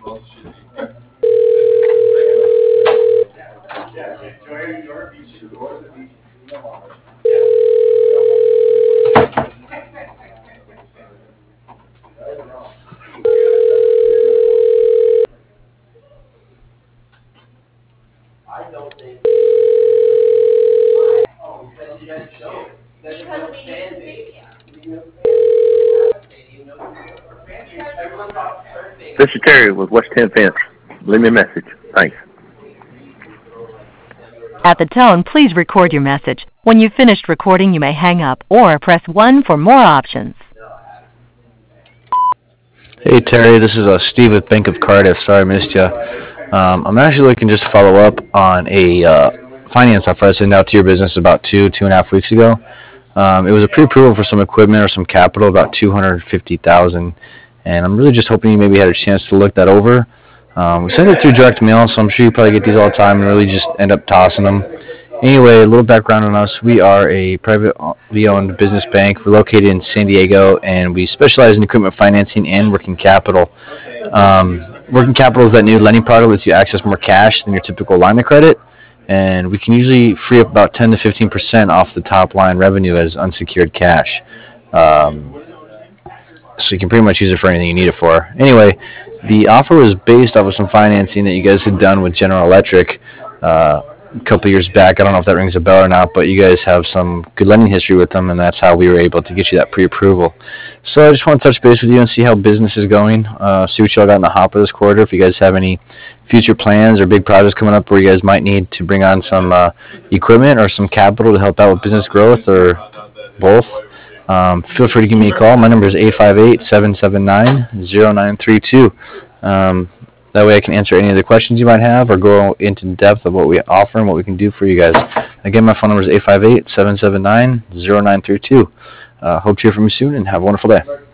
This is Terry with West 10 Fence. Leave me a message. Thanks. At the tone, please record your message. When you've finished recording, you may hang up or press 1 for more options. Hey Terry, this is Steve with Bank of Cardiff. Sorry I missed you. I'm actually looking just to follow up on a finance offer I sent out to your business about 2.5 weeks ago. It was a pre-approval for some equipment or some capital, about $250,000, and I'm really just hoping you maybe had a chance to look that over. We sent it through direct mail, so I'm sure you probably get these all the time and really just end up tossing them. Anyway, a little background on us. We are a privately owned business bank. We're located in San Diego, and we specialize in equipment financing and working capital. Working capital is that new lending product that lets you access more cash than your typical line of credit, and we can usually free up about 10 to 15% off the top line revenue as unsecured cash. So you can pretty much use it for anything you need it for. Anyway, the offer was based off of some financing that you guys had done with General Electric a couple of years back. I don't know if that rings a bell or not, but you guys have some good lending history with them, and that's how we were able to get you that pre-approval. So I just want to touch base with you and see how business is going, see what y'all got in the hopper this quarter, if you guys have any future plans or big projects coming up where you guys might need to bring on some equipment or some capital to help out with business growth, or both. Feel free to give me a call. My number is 858-779-0932. That way I can answer any of the questions you might have or go into depth of what we offer and what we can do for you guys. Again, my phone number is 858-779-0932. Hope to hear from you soon, and have a wonderful day.